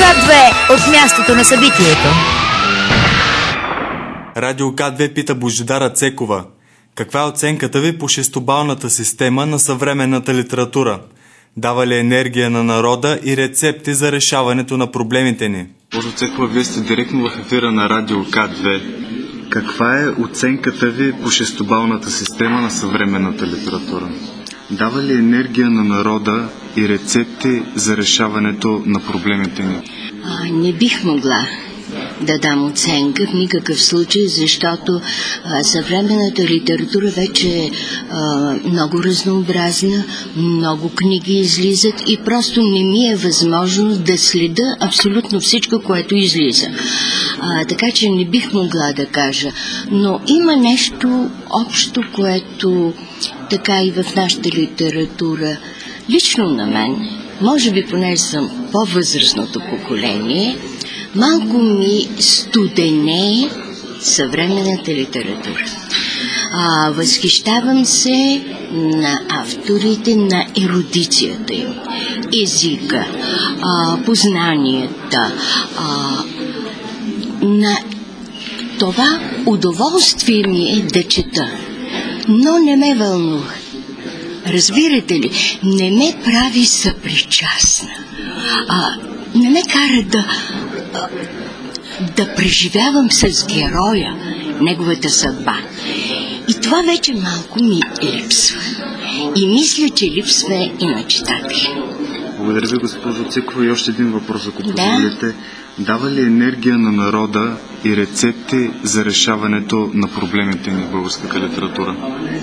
К2 от мястото на събитието. Радио К2 пита Божидара Цекова: каква е оценката ви по шестобалната система на съвременната литература? Дава ли енергия на народа и рецепти за решаването на проблемите ни? Божо Цекова, вие сте директно в ефира на Радио К2. Каква е оценката ви по шестобалната система на съвременната литература? Дава ли енергия на народа и рецепти за решаването на проблемите ни? Не бих могла да дам оценка в никакъв случай, защото съвременната литература вече е много разнообразна, много книги излизат и просто не ми е възможно да следа абсолютно всичко, което излиза. Така че не бих могла да кажа. Но има нещо общо, което така и в нашата литература, лично на мен, може би понеже съм по-възрастното поколение, малко ми студене съвременната литература. Възхищавам се на авторите, на ерудицията им, езика, познанията, на това удоволствие ми е да чета, но не ме вълнува. Разбирате ли, не ме прави съпричастна, не ме кара да преживявам с героя неговата съдба. И това вече малко ми липсва. И мисля, че липсва и на читатели. Благодаря ви, госпожо Цекова. И още един въпрос, ако позволите. Дава ли енергия на народа и рецепти за решаването на проблемите ни в българската литература?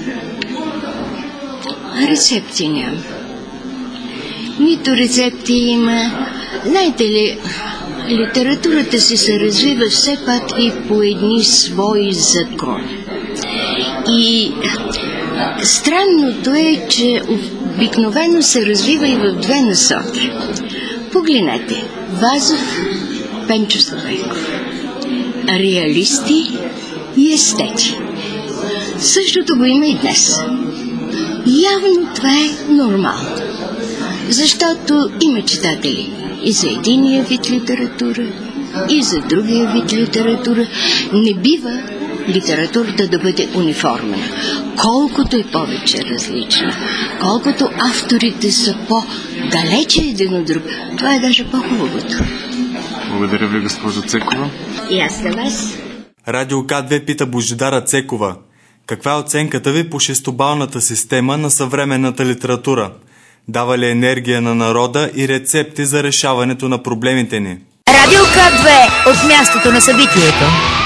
Рецепти няма. Нито рецепти има. Знаете ли, литературата си се развива все пак и по едни свои закони. И странното е, че обикновено се развива и в две насоки. Погледнете, Вазов, Пенчо Славейков, реалисти и естети. Същото го има и днес. Явно това е нормално, защото има читатели и за единия вид литература, и за другия вид литература. Не бива литературата да бъде униформена. Колкото е повече различна, колкото авторите са по-далече един от друг, това е даже по-хубавото. Благодаря ви, госпожо Цекова. И аз на вас. Радио К2 пита Божидара Цекова: каква е оценката ви по шестобалната система на съвременната литература? Дава ли енергия на народа и рецепти за решаването на проблемите ни? Радио К2 от мястото на събитието.